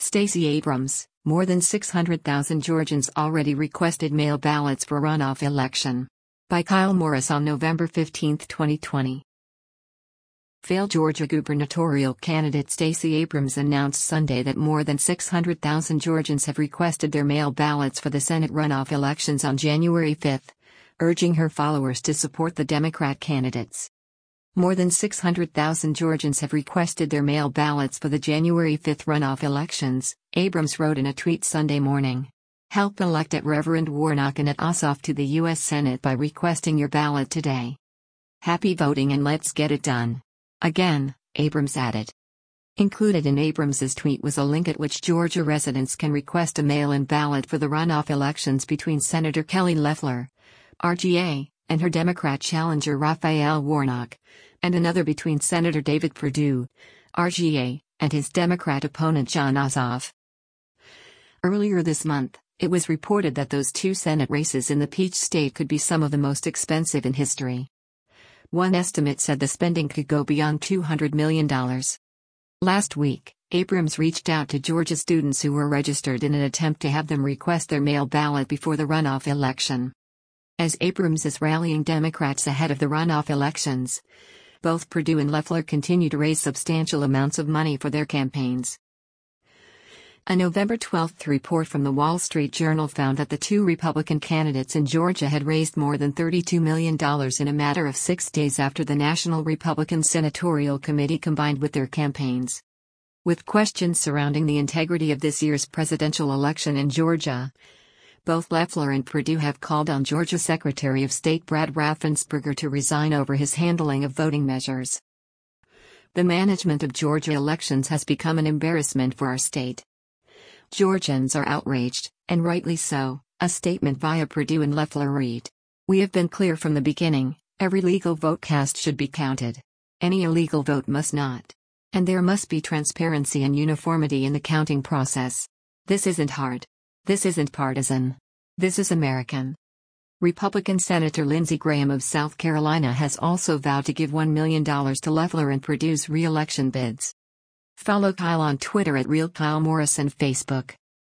Stacey Abrams, more than 600,000 Georgians already requested mail ballots for runoff election. By Kyle Morris on November 15, 2020. Failed Georgia gubernatorial candidate Stacey Abrams announced Sunday that more than 600,000 Georgians have requested their mail ballots for the Senate runoff elections on January 5, urging her followers to support the Democrat candidates. More than 600,000 Georgians have requested their mail ballots for the January 5 runoff elections, Abrams wrote in a tweet Sunday morning. Help elect at Reverend Warnock and at Ossoff to the U.S. Senate by requesting your ballot today. Happy voting and let's get it done. Again, Abrams added. Included in Abrams's tweet was a link at which Georgia residents can request a mail-in ballot for the runoff elections between Senator Kelly Loeffler, RGA, and her Democrat challenger Raphael Warnock, and another between Senator David Perdue, RGA, and his Democrat opponent Jon Ossoff. Earlier this month, it was reported that those two Senate races in the Peach State could be some of the most expensive in history. One estimate said the spending could go beyond $200 million. Last week, Abrams reached out to Georgia students who were registered in an attempt to have them request their mail ballot before the runoff election. As Abrams is rallying Democrats ahead of the runoff elections, both Perdue and Loeffler continue to raise substantial amounts of money for their campaigns. A November 12 report from the Wall Street Journal found that the two Republican candidates in Georgia had raised more than $32 million in a matter of 6 days after the National Republican Senatorial Committee combined with their campaigns. With questions surrounding the integrity of this year's presidential election in Georgia, both Loeffler and Perdue have called on Georgia Secretary of State Brad Raffensperger to resign over his handling of voting measures. The management of Georgia elections has become an embarrassment for our state. Georgians are outraged, and rightly so, a statement via Perdue and Loeffler read. We have been clear from the beginning, every legal vote cast should be counted. Any illegal vote must not. And there must be transparency and uniformity in the counting process. This isn't hard. This isn't partisan. This is American. Republican Senator Lindsey Graham of South Carolina has also vowed to give $1 million to Loeffler and Perdue's re-election bids. Follow Kyle on Twitter at RealKyleMorris and Facebook.